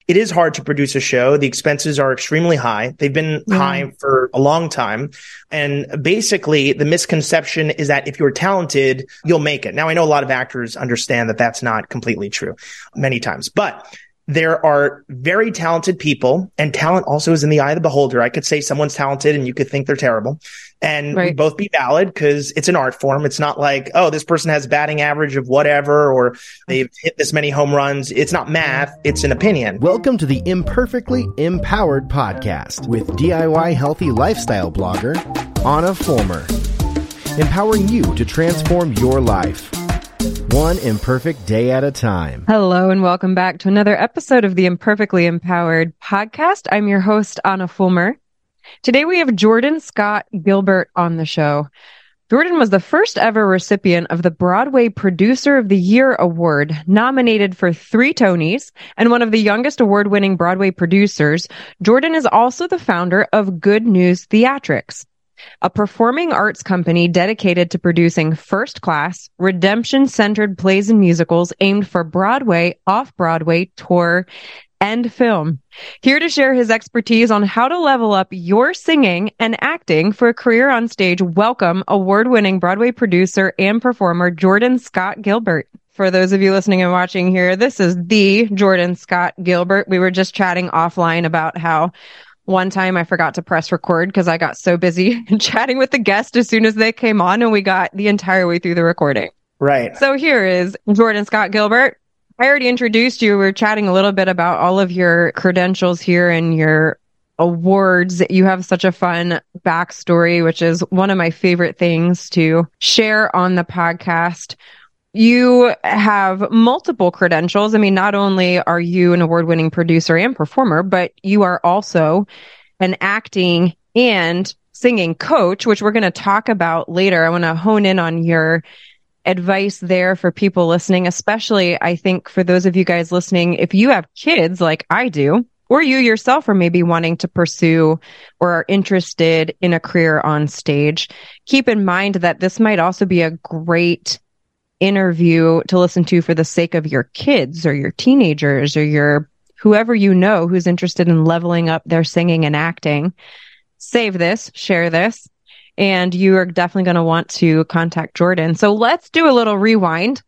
it is hard to produce a show. The expenses are extremely high. They've been high for a long time. And basically, the misconception is that if you're talented, you'll make it. Now, I know a lot of actors understand that that's not completely true many times, but there are very talented people, and talent also is in the eye of the beholder. I could say someone's talented and you could think they're terrible, and would both be valid because it's an art form. It's not like, oh, this person has batting average of whatever, or they've hit this many home runs. It's not math. It's an opinion. Welcome to the Imperfectly Empowered podcast with DIY healthy lifestyle blogger, Anna Fulmer, empowering you to transform your life. One imperfect day at a time. Hello and welcome back to another episode of the Imperfectly Empowered podcast. I'm your host, Anna Fulmer. Today we have Jordan Scott Gilbert on the show. Jordan was the first ever recipient of the Broadway Producer of the Year Award, nominated for 3 Tonys, and one of the youngest award-winning Broadway producers. Jordan is also the founder of Good News Theatrics, a performing arts company dedicated to producing first-class, redemption-centered plays and musicals aimed for Broadway, off-Broadway, tour, and film. Here to share his expertise on how to level up your singing and acting for a career on stage, welcome award-winning Broadway producer and performer Jordan Scott Gilbert. For those of you listening and watching here, this is the Jordan Scott Gilbert. We were just chatting offline about how one time I forgot to press record because I got so busy chatting with the guest as soon as they came on, and we got the entire way through the recording. Right. So here is Jordan Scott Gilbert. I already introduced you. We were chatting a little bit about all of your credentials here and your awards. You have such a fun backstory, which is one of my favorite things to share on the podcast. You have multiple credentials. I mean, not only are you an award-winning producer and performer, but you are also an acting and singing coach, which we're going to talk about later. I want to hone in on your advice there for people listening, especially, I think, for those of you guys listening, if you have kids like I do, or you yourself are maybe wanting to pursue or are interested in a career on stage, keep in mind that this might also be a great interview to listen to for the sake of your kids or your teenagers or your whoever you know who's interested in leveling up their singing and acting. Save this, share this, and you are definitely going to want to contact Jordan. So let's do a little rewind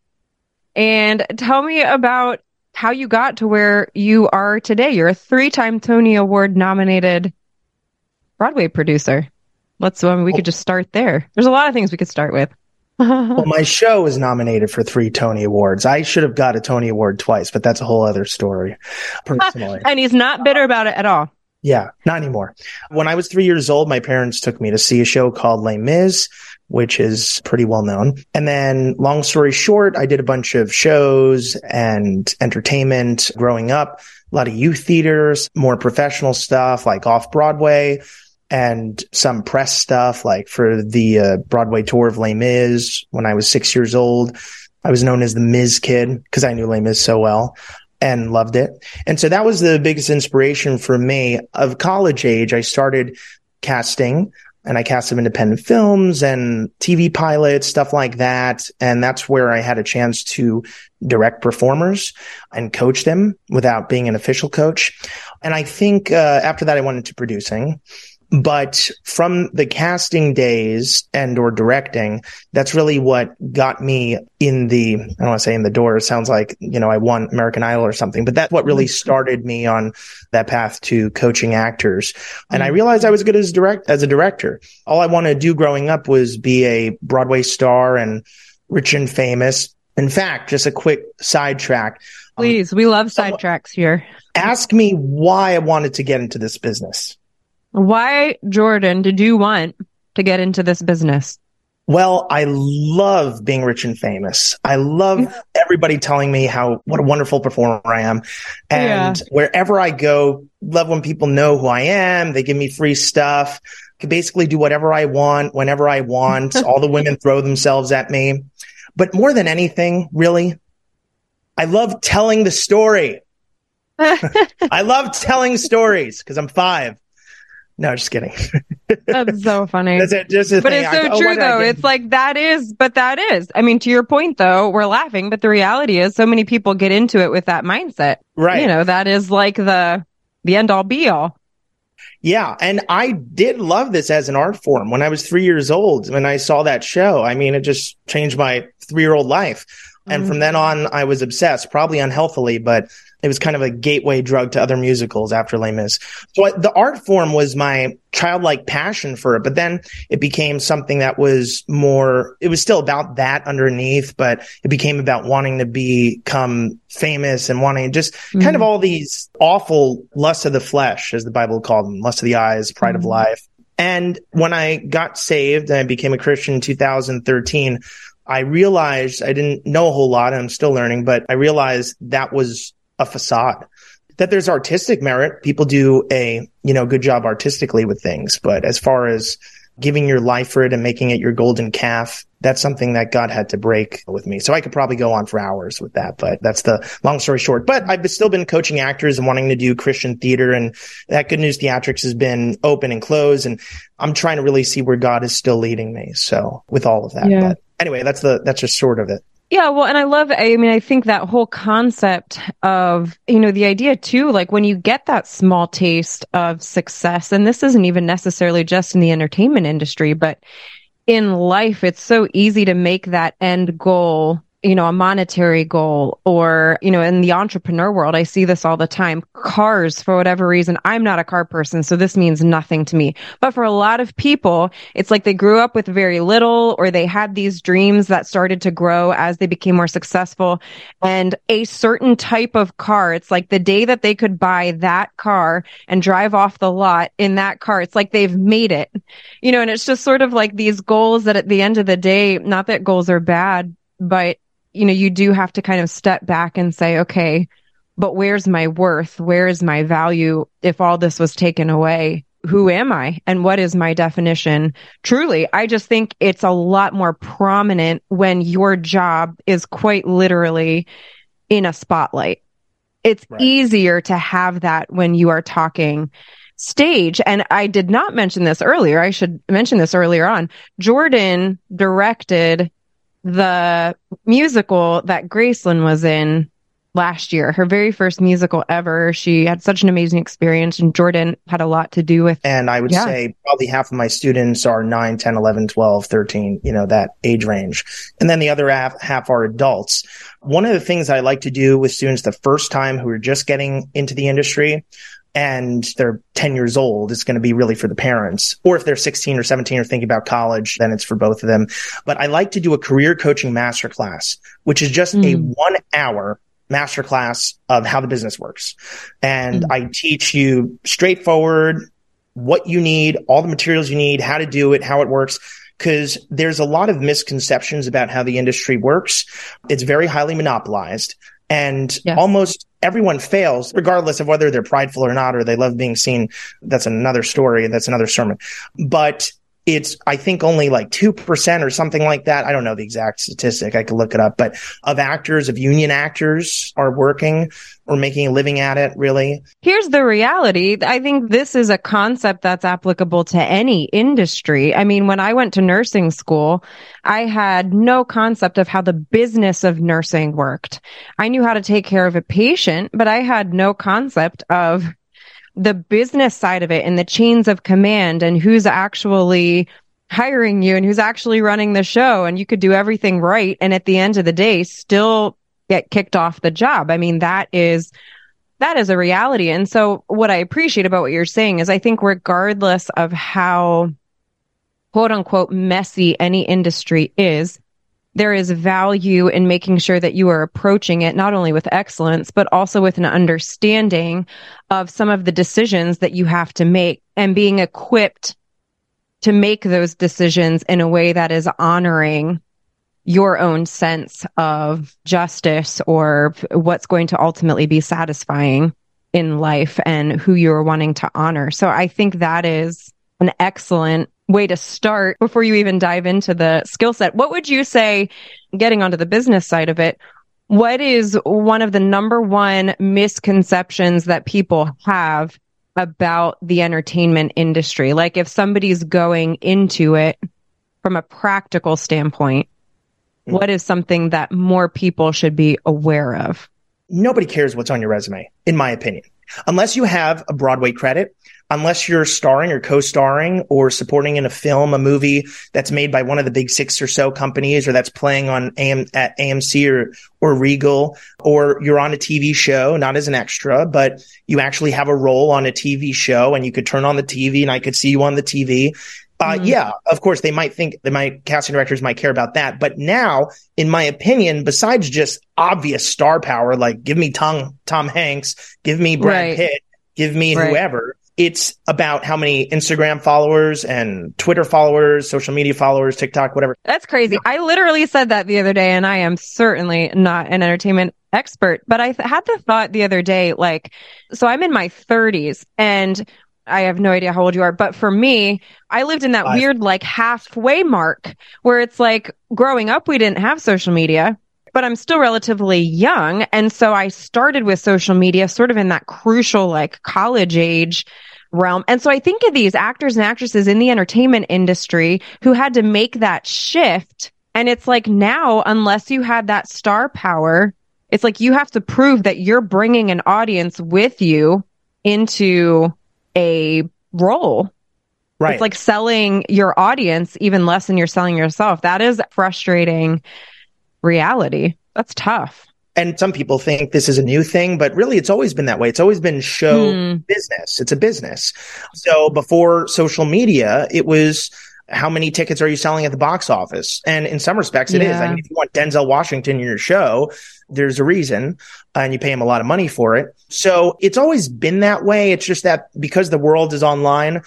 and tell me about how you got to where you are today. You're a 3-time Tony Award nominated Broadway producer. We could just start there. There's a lot of things we could start with. Well, my show is nominated for 3 Tony Awards. I should have got a Tony Award twice, but that's a whole other story, personally. And he's not bitter about it at all. Yeah, not anymore. When I was 3 years old, my parents took me to see a show called Les Mis, which is pretty well known. And then, long story short, I did a bunch of shows and entertainment growing up, a lot of youth theaters, more professional stuff like off-Broadway, and some press stuff like for the Broadway tour of Les Mis. When I was 6 years old, I was known as the Mis Kid because I knew Les Mis so well and loved it. And so that was the biggest inspiration for me. Of college age, I started casting, and I cast some independent films and TV pilots, stuff like that. And that's where I had a chance to direct performers and coach them without being an official coach. And I think after that, I went into producing. But from the casting days and or directing, that's really what got me in the, I don't want to say in the door. It sounds like, I won American Idol or something, but that's what really started me on that path to coaching actors. And I realized I was good as a director. All I wanted to do growing up was be a Broadway star and rich and famous. In fact, just a quick sidetrack. Please, we love sidetracks here. Ask me why I wanted to get into this business. Why, Jordan, did you want to get into this business? Well, I love being rich and famous. I love everybody telling me what a wonderful performer I am. And wherever I go, love when people know who I am. They give me free stuff. I can basically do whatever I want, whenever I want. All the women throw themselves at me. But more than anything, really, I love telling the story. I love telling stories because I'm 5. No, just kidding. That's so funny. That's it. Just but it's so true, though. It's like that is. I mean, to your point, though, we're laughing, but the reality is so many people get into it with that mindset. Right. You know, that is like the end all be all. Yeah. And I did love this as an art form when I was 3 years old. When I saw that show, I mean, it just changed my 3-year-old life. And from then on, I was obsessed, probably unhealthily, but it was kind of a gateway drug to other musicals after Les Mis. So the art form was my childlike passion for it, but then it became something that was more, it was still about that underneath, but it became about wanting to become famous and wanting just kind of all these awful lusts of the flesh, as the Bible called them, lust of the eyes, pride of life. And when I got saved and I became a Christian in 2013, I realized I didn't know a whole lot, and I'm still learning, but I realized that was a facade, that there's artistic merit. People do a, good job artistically with things. But as far as giving your life for it and making it your golden calf, that's something that God had to break with me. So I could probably go on for hours with that, but that's the long story short. But I've still been coaching actors and wanting to do Christian theater, and that Good News Theatrics has been open and closed. And I'm trying to really see where God is still leading me. So with all of that, but anyway, that's just sort of it. Yeah, well, and I think that whole concept of, the idea too, like when you get that small taste of success, and this isn't even necessarily just in the entertainment industry, but in life, it's so easy to make that end goal, a monetary goal, or, in the entrepreneur world, I see this all the time. Cars, for whatever reason, I'm not a car person, so this means nothing to me. But for a lot of people, it's like they grew up with very little, or they had these dreams that started to grow as they became more successful. And a certain type of car, it's like the day that they could buy that car and drive off the lot in that car, it's like they've made it, and it's just sort of like these goals that at the end of the day, not that goals are bad, but you do have to kind of step back and say, okay, but where's my worth? Where is my value? If all this was taken away, who am I? And what is my definition? Truly, I just think it's a lot more prominent when your job is quite literally in a spotlight. It's easier to have that when you are talking stage. And I did not mention this earlier. I should mention this earlier on. Jordan directed the musical that Graceland was in last year, her very first musical ever. She had such an amazing experience, and Jordan had a lot to do with. And I would say probably half of my students are 9, 10, 11, 12, 13, that age range. And then the other half are adults. One of the things I like to do with students the first time who are just getting into the industry, and they're 10 years old, it's going to be really for the parents. Or if they're 16 or 17 or thinking about college, then it's for both of them. But I like to do a career coaching masterclass, which is just a 1 hour masterclass of how the business works. And I teach you straightforward what you need, all the materials you need, how to do it, how it works. Because there's a lot of misconceptions about how the industry works. It's very highly monopolized. And almost everyone fails, regardless of whether they're prideful or not, or they love being seen. That's another story. That's another sermon. But it's, I think, only like 2% or something like that. I don't know the exact statistic. I could look it up. But of union actors are working or making a living at it, really. Here's the reality. I think this is a concept that's applicable to any industry. I mean, when I went to nursing school, I had no concept of how the business of nursing worked. I knew how to take care of a patient, but I had no concept of the business side of it and the chains of command and who's actually hiring you and who's actually running the show. And you could do everything right, and at the end of the day, still get kicked off the job. I mean, that is a reality. And so what I appreciate about what you're saying is I think regardless of how quote unquote messy any industry is, there is value in making sure that you are approaching it not only with excellence, but also with an understanding of some of the decisions that you have to make and being equipped to make those decisions in a way that is honoring your own sense of justice or what's going to ultimately be satisfying in life and who you're wanting to honor. So I think that is an excellent way to start before you even dive into the skill set. What would you say, getting onto the business side of it, what is one of the number one misconceptions that people have about the entertainment industry? Like if somebody's going into it from a practical standpoint, what is something that more people should be aware of? Nobody cares what's on your resume, in my opinion. Unless you have a Broadway credit, unless you're starring or co-starring or supporting in a film, a movie that's made by one of the big 6 or so companies, or that's playing on at AMC or Regal, or you're on a TV show, not as an extra, but you actually have a role on a TV show and you could turn on the TV and I could see you on the TV. Yeah, of course, casting directors might care about that. But now, in my opinion, besides just obvious star power, like give me Tom Hanks, give me Brad Pitt, give me whoever, it's about how many Instagram followers and Twitter followers, social media followers, TikTok, whatever. That's crazy. I literally said that the other day, and I am certainly not an entertainment expert, but I had the thought the other day, like, so I'm in my 30s and I have no idea how old you are, but for me, I lived in that weird, like halfway mark where it's like growing up, we didn't have social media, but I'm still relatively young. And so I started with social media sort of in that crucial, like college age realm. And so I think of these actors and actresses in the entertainment industry who had to make that shift. And it's like now, unless you had that star power, it's like you have to prove that you're bringing an audience with you into a role. Right. It's like selling your audience even less than you're selling yourself. That is frustrating reality. That's tough. And some people think this is a new thing, but really it's always been that way. It's always been show business. It's a business. So before social media, it was how many tickets are you selling at the box office? And in some respects, it is. I mean, if you want Denzel Washington in your show, there's a reason, and you pay him a lot of money for it. So it's always been that way. It's just that because the world is online,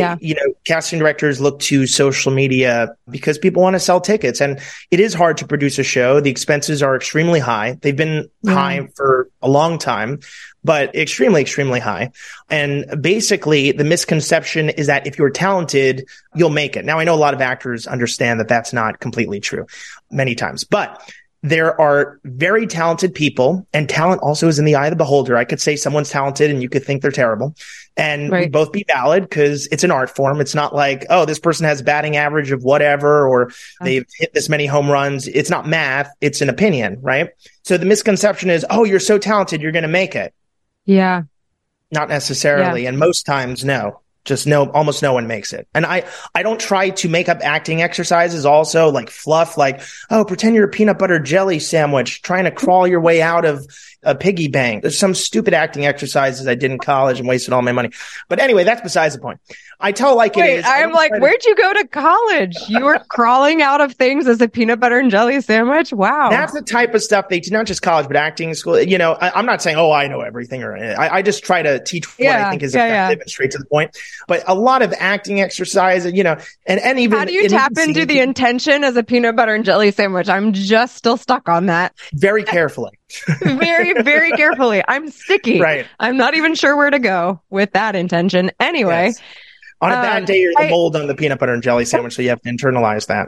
casting directors look to social media because people want to sell tickets. And it is hard to produce a show. The expenses are extremely high. They've been high for a long time, but extremely, extremely high. And basically, the misconception is that if you're talented, you'll make it. Now, I know a lot of actors understand that that's not completely true many times, but there are very talented people, and talent also is in the eye of the beholder. I could say someone's talented and you could think they're terrible, and we'd both be valid because it's an art form. It's not like, oh, this person has batting average of whatever, or they've hit this many home runs. It's not math. It's an opinion, right? So the misconception is, oh, you're so talented, you're going to make it. Yeah. Not necessarily. Yeah. And most times, no. Just almost no one makes it. And I don't try to make up acting exercises also, like fluff, like, oh, pretend you're a peanut butter jelly sandwich trying to crawl your way out of a piggy bank. There's some stupid acting exercises I did in college and wasted all my money. But anyway, that's besides the point. I tell like it is. I'm like, where'd you go to college? You were crawling out of things as a peanut butter and jelly sandwich? Wow. That's the type of stuff they do, not just college, but acting school. You know, I'm not saying, oh, I know everything, or I just try to teach what I think is effective and straight to the point. But a lot of acting exercise, you know, and even. How do you tap into the intention as a peanut butter and jelly sandwich? I'm just still stuck on that. Very carefully. Very, very carefully. I'm sticky. Right. I'm not even sure where to go with that intention. Anyway. Yes. On a bad day, you're the mold on the peanut butter and jelly sandwich, so you have to internalize that.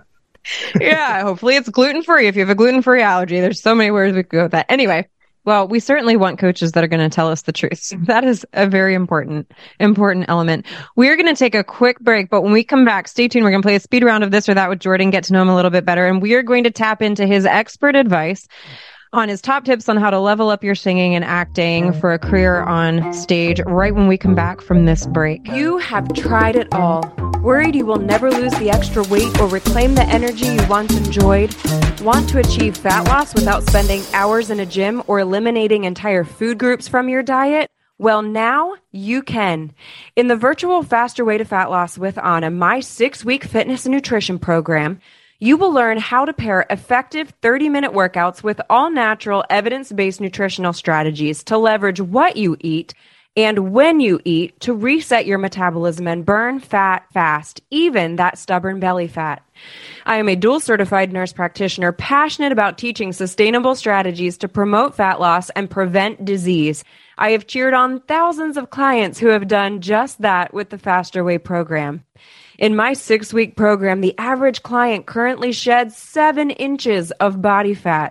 Yeah, hopefully it's gluten-free. If you have a gluten-free allergy, there's so many ways we could go with that. Anyway, well, we certainly want coaches that are going to tell us the truth. So that is a very important element. We're going to take a quick break, but when we come back, stay tuned. We're going to play a speed round of this or that with Jordan, get to know him a little bit better, and we are going to tap into his expert advice on his top tips on how to level up your singing and acting for a career on stage right when we come back from this break. You have tried it all. Worried you will never lose the extra weight or reclaim the energy you once enjoyed? Want to achieve fat loss without spending hours in a gym or eliminating entire food groups from your diet? Well, now you can. In the virtual Faster Way to Fat Loss with Anna, my 6-week fitness and nutrition program, you will learn how to pair effective 30-minute workouts with all-natural, evidence-based nutritional strategies to leverage what you eat and when you eat to reset your metabolism and burn fat fast, even that stubborn belly fat. I am a dual-certified nurse practitioner passionate about teaching sustainable strategies to promote fat loss and prevent disease. I have cheered on thousands of clients who have done just that with the Faster Way program. In my 6-week program, the average client currently sheds 7 inches of body fat.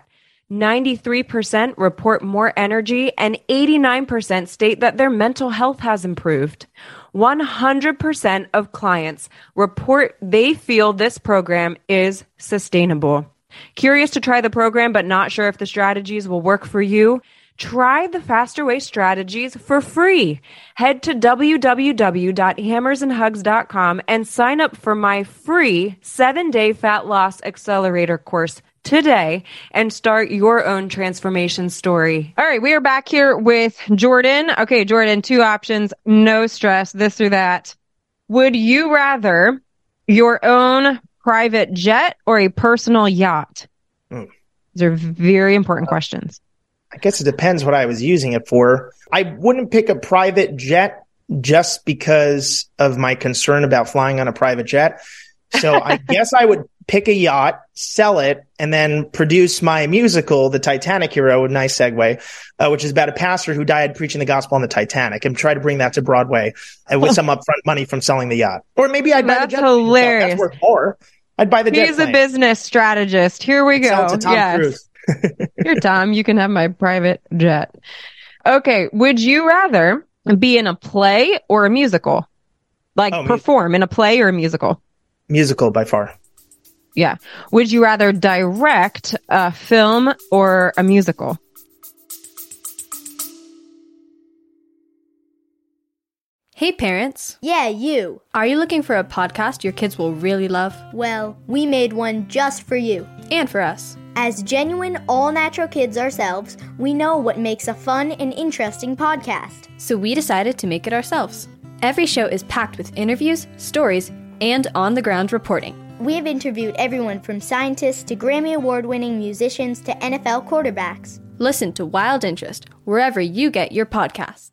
93% report more energy, and 89% state that their mental health has improved. 100% of clients report they feel this program is sustainable. Curious to try the program but not sure if the strategies will work for you? Try the Faster Way strategies for free. Head to www.hammersandhugs.com and sign up for my free 7-day fat loss accelerator course today and start your own transformation story. All right, we are back here with Jordan. Okay, Jordan, 2 options, no stress, this or that. Would you rather your own private jet or a personal yacht? These are very important questions. I guess it depends what I was using it for. I wouldn't pick a private jet just because of my concern about flying on a private jet. So I guess I would pick a yacht, sell it, and then produce my musical, The Titanic Hero, a nice segue, which is about a pastor who died preaching the gospel on the Titanic, and try to bring that to Broadway with some upfront money from selling the yacht. Or maybe I'd buy the jet. That's hilarious. That's worth more. I'd buy the jet. He's a business strategist. Here we go. Sell it to Tom Cruise. You're Tom. You can have my private jet. Okay. Would you rather be in a play or a musical? Like perform in a play or a musical? Musical by far. Yeah. Would you rather direct a film or a musical? Hey parents. Yeah, you. Are you looking for a podcast your kids will really love? Well, we made one just for you. And for us. As genuine, all-natural kids ourselves, we know what makes a fun and interesting podcast. So we decided to make it ourselves. Every show is packed with interviews, stories, and on-the-ground reporting. We have interviewed everyone from scientists to Grammy Award-winning musicians to NFL quarterbacks. Listen to Wild Interest wherever you get your podcasts.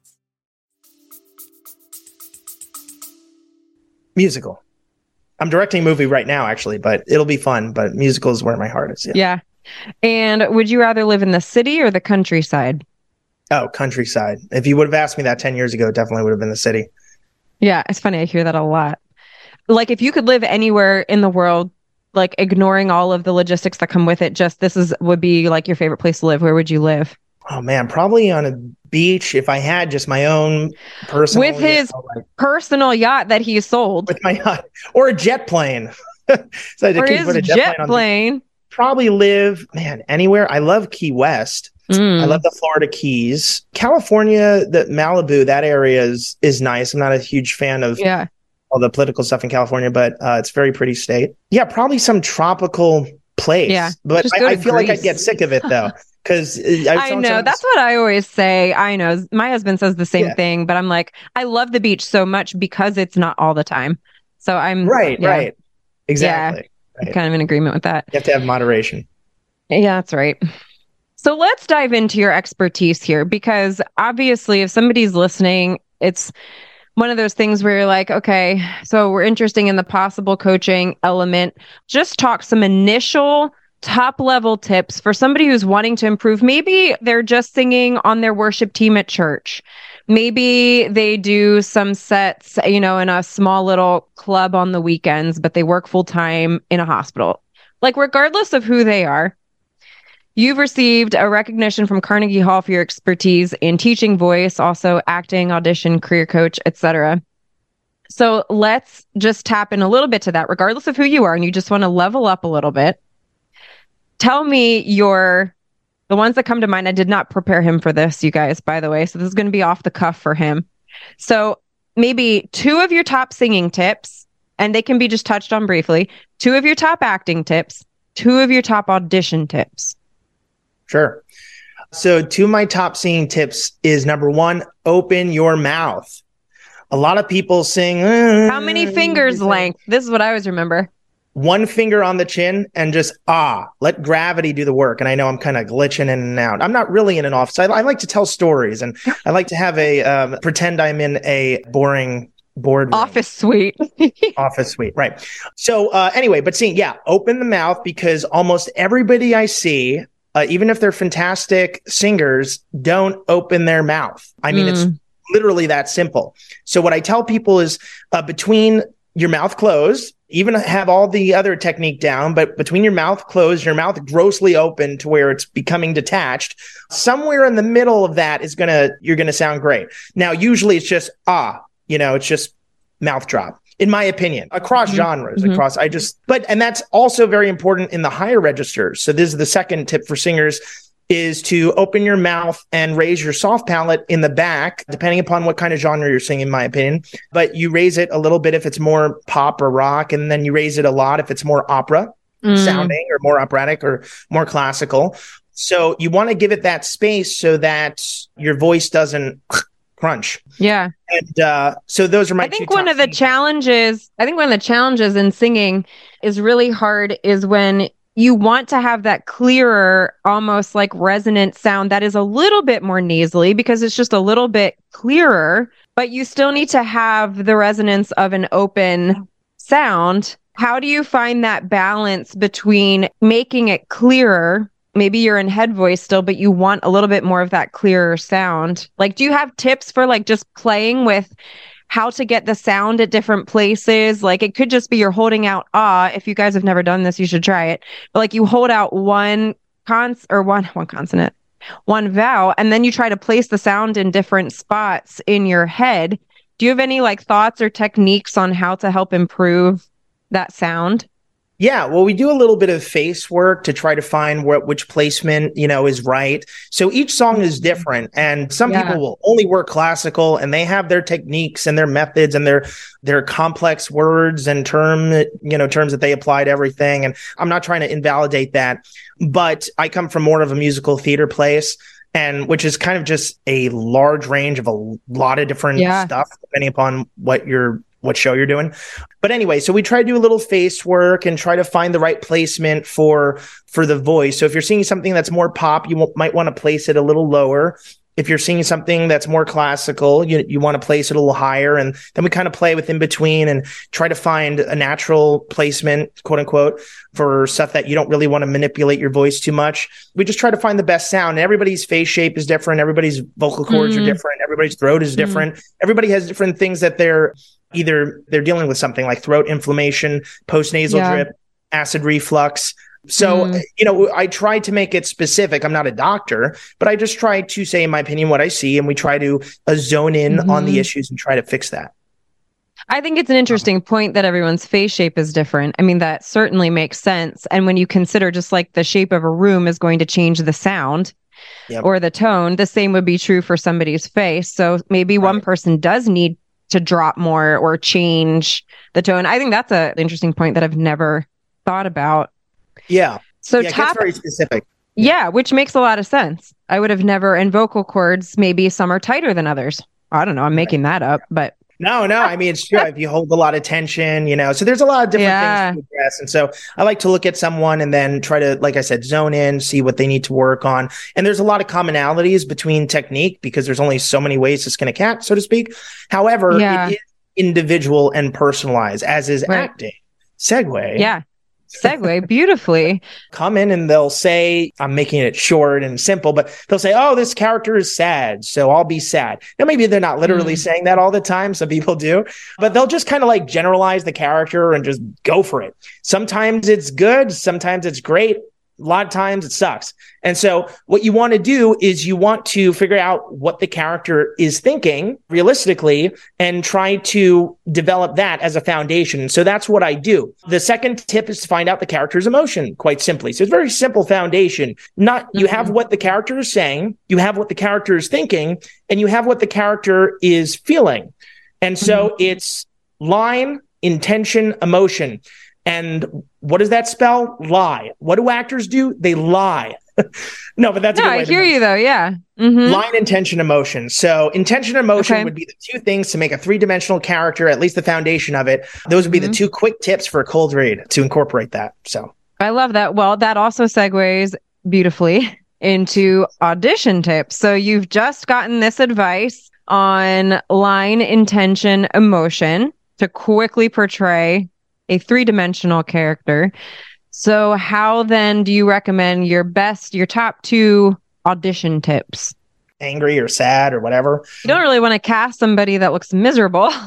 Musical. I'm directing a movie right now, actually, but it'll be fun. But musical is where my heart is. Yeah. And would you rather live in the city or the countryside? Oh, countryside. If you would have asked me that 10 years ago, it definitely would have been the city. Yeah, it's funny. I hear that a lot. Like, if you could live anywhere in the world, like ignoring all of the logistics that come with it, just would be like your favorite place to live, where would you live? Oh man, probably on a beach if I had just my own personal with his personal yacht that he sold. With my yacht or a jet plane. So or his jet plane. Probably live, man, anywhere. I love Key West. I love the Florida Keys. California, the Malibu, that area is nice. I'm not a huge fan of all the political stuff in California, but it's a very pretty state. Yeah, probably some tropical place. Yeah, but I feel like I'd get sick of it though. Because I know that's what I always say. I know my husband says the same thing, but I'm like, I love the beach so much because it's not all the time. So I'm right. Exactly. Yeah, I'm kind of in agreement with that. You have to have moderation. Yeah, that's right. So let's dive into your expertise here, because obviously if somebody's listening, it's one of those things where you're like, okay, so we're interested in the possible coaching element. Just talk some initial top level tips for somebody who's wanting to improve. Maybe they're just singing on their worship team at church. Maybe they do some sets, in a small little club on the weekends, but they work full time in a hospital. Like, regardless of who they are, you've received a recognition from Carnegie Hall for your expertise in teaching voice, also acting, audition, career coach, etc. So let's just tap in a little bit to that, regardless of who you are, and you just want to level up a little bit. Tell me the ones that come to mind. I did not prepare him for this, you guys, by the way. So this is going to be off the cuff for him. So maybe 2 of your top singing tips, and they can be just touched on briefly. 2 of your top acting tips, 2 of your top audition tips. Sure. So 2 of my top singing tips is number 1, open your mouth. A lot of people sing. How many fingers length? This is what I always remember. 1 finger on the chin and just, let gravity do the work. And I know I'm kind of glitching in and out. I'm not really in an office. I like to tell stories, and I like to have pretend I'm in a boring boardroom. Office suite. Office suite. Right. So anyway, but open the mouth, because almost everybody I see, even if they're fantastic singers, don't open their mouth. I mean, it's literally that simple. So what I tell people is between your mouth closed, even have all the other technique down, but between your mouth closed, your mouth grossly open to where it's becoming detached, somewhere in the middle of that you're going to sound great. Now, usually it's just, it's just mouth drop. In my opinion, across genres, and that's also very important in the higher registers. So this is the second tip for singers, is to open your mouth and raise your soft palate in the back, depending upon what kind of genre you're singing, in my opinion. But you raise it a little bit if it's more pop or rock, and then you raise it a lot if it's more opera sounding or more operatic or more classical. So you want to give it that space so that your voice doesn't crunch. Yeah. And so those are my two. I think one of the challenges in singing is really hard is when you want to have that clearer, almost like resonant sound that is a little bit more nasally because it's just a little bit clearer, but you still need to have the resonance of an open sound. How do you find that balance between making it clearer? Maybe you're in head voice still, but you want a little bit more of that clearer sound. Like, do you have tips for like just playing with how to get the sound at different places? Like, it could just be you're holding out if you guys have never done this, you should try it. But like, you hold out one consonant, one vowel, and then you try to place the sound in different spots in your head. Do you have any like thoughts or techniques on how to help improve that sound? Yeah, well, we do a little bit of face work to try to find which placement, is right. So each song is different, and some people will only work classical, and they have their techniques and their methods and their complex words and terms that they apply to everything. And I'm not trying to invalidate that, but I come from more of a musical theater place, and which is kind of just a large range of a lot of different stuff, depending upon what show you're doing. But anyway, so we try to do a little face work and try to find the right placement for the voice. So if you're singing something that's more pop, you might want to place it a little lower. If you're singing something that's more classical, you want to place it a little higher. And then we kind of play with in between and try to find a natural placement, quote unquote, for stuff that you don't really want to manipulate your voice too much. We just try to find the best sound. And everybody's face shape is different. Everybody's vocal cords are different. Everybody's throat is different. Everybody has different things that they're dealing with, something like throat inflammation, postnasal drip, acid reflux. So, I try to make it specific. I'm not a doctor, but I just try to say, in my opinion, what I see, and we try to zone in on the issues and try to fix that. I think it's an interesting point that everyone's face shape is different. I mean, that certainly makes sense. And when you consider just like the shape of a room is going to change the sound or the tone, the same would be true for somebody's face. So maybe one person does need to drop more or change the tone. I think that's an interesting point that I've never thought about. Yeah. So it gets very specific. Yeah, which makes a lot of sense. I would have never, and vocal cords, maybe some are tighter than others. I don't know. I'm making that up, but. No. I mean, it's true. If you hold a lot of tension, so there's a lot of different things to address. And so I like to look at someone and then try to, like I said, zone in, see what they need to work on. And there's a lot of commonalities between technique because there's only so many ways to skin a cat, so to speak. However, it is individual and personalized, as is acting. Segue. Yeah. Segue beautifully. Come in and they'll say, I'm making it short and simple, but they'll say, oh, this character is sad, so I'll be sad. Now, maybe they're not literally saying that all the time. Some people do, but they'll just kind of like generalize the character and just go for it. Sometimes it's good. Sometimes it's great. A lot of times it sucks. And so what you want to do is you want to figure out what the character is thinking realistically and try to develop that as a foundation. So that's what I do. The second tip is to find out the character's emotion, quite simply. So it's a very simple foundation. You have what the character is saying, you have what the character is thinking, and you have what the character is feeling. And so it's line, intention, emotion. And what does that spell? Lie. What do actors do? They lie. No, but that's a good way I hear you though. Yeah. Line, intention, emotion. So intention and emotion would be the two things to make a three-dimensional character, at least the foundation of it. Those would be the two quick tips for a cold read to incorporate that. So I love that. Well, that also segues beautifully into audition tips. So you've just gotten this advice on line, intention, emotion to quickly portray a three-dimensional character. So how then do you recommend your top two audition tips? Angry or sad or whatever. You don't really want to cast somebody that looks miserable.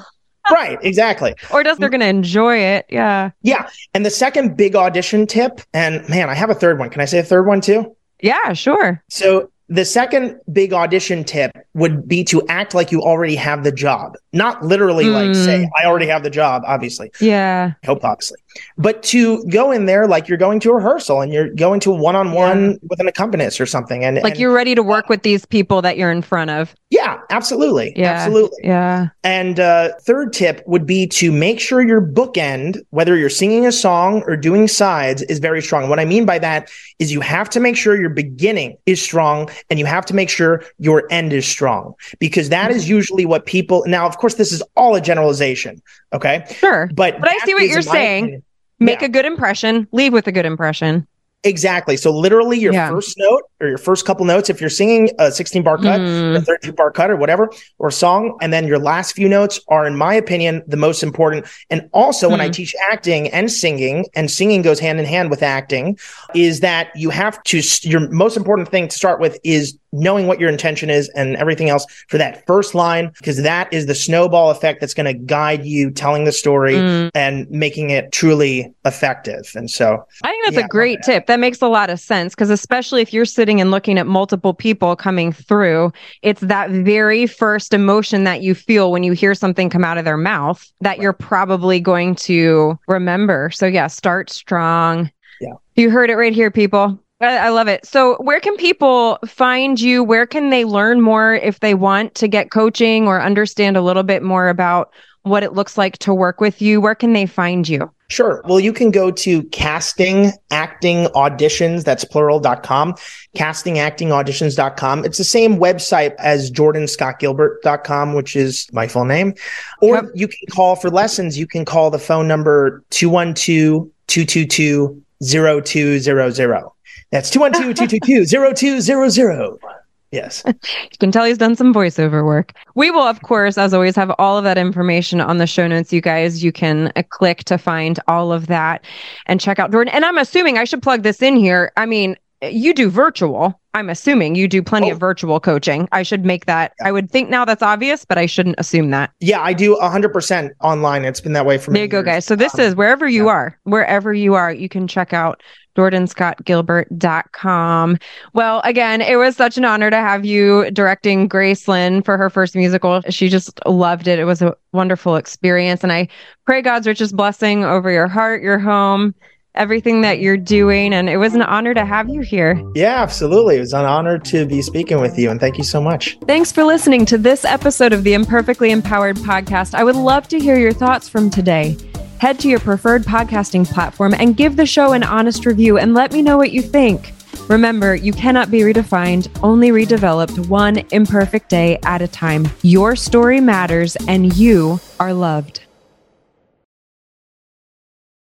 Right, exactly. Or does they're going to enjoy it? Yeah. Yeah. And the second big audition tip, and man, I have a third one. Can I say a third one too? Yeah, sure. So the second big audition tip would be to act like you already have the job. Not literally like say, I already have the job, obviously. Yeah. I hope obviously. But to go in there like you're going to a rehearsal and you're going to a one-on-one with an accompanist or something. And like you're ready to work with these people that you're in front of. Yeah, absolutely. Yeah. Absolutely. Yeah. And third tip would be to make sure your bookend, whether you're singing a song or doing sides, is very strong. What I mean by that is you have to make sure your beginning is strong and you have to make sure your end is strong, because that is usually what people, now, of course, this is all a generalization. Okay. Sure. But I see what you're saying. Make a good impression, leave with a good impression. Exactly. So literally your first note or your first couple notes, if you're singing a 16-bar cut or a 32-bar cut or whatever, or song, and then your last few notes are, in my opinion, the most important. And also when I teach acting and singing goes hand in hand with acting, is that you have to, your most important thing to start with is knowing what your intention is and everything else for that first line, because that is the snowball effect that's going to guide you telling the story and making it truly effective. And so I think that's a great tip. That makes a lot of sense, because especially if you're sitting and looking at multiple people coming through, it's that very first emotion that you feel when you hear something come out of their mouth that you're probably going to remember. So yeah, start strong. Yeah. You heard it right here, people. I love it. So where can people find you? Where can they learn more if they want to get coaching or understand a little bit more about what it looks like to work with you? Where can they find you? Sure. Well, you can go to Casting Acting Auditions, that's plural.com, castingactingauditions.com. It's the same website as jordanscottgilbert.com, which is my full name. Or you can call for lessons. You can call the phone number 212-222-0200. That's 212-222-0200. Yes. You can tell he's done some voiceover work. We will, of course, as always, have all of that information on the show notes, you guys. You can click to find all of that and check out Jordan. And I'm assuming I should plug this in here. I mean, you do virtual. I'm assuming you do plenty of virtual coaching. I should make that. I would think now that's obvious, but I shouldn't assume that. Yeah, I do 100% online. It's been that way for me. There you go, guys. So this is wherever you are, you can check out jordanscottgilbert.com. Well, again, it was such an honor to have you directing Gracelyn for her first musical. She just loved it. It was a wonderful experience. And I pray God's richest blessing over your heart, your home, everything that you're doing. And it was an honor to have you here. Yeah, absolutely. It was an honor to be speaking with you. And thank you so much. Thanks for listening to this episode of the Imperfectly Empowered podcast. I would love to hear your thoughts from today. Head to your preferred podcasting platform and give the show an honest review and let me know what you think. Remember, you cannot be redefined, only redeveloped one imperfect day at a time. Your story matters and you are loved.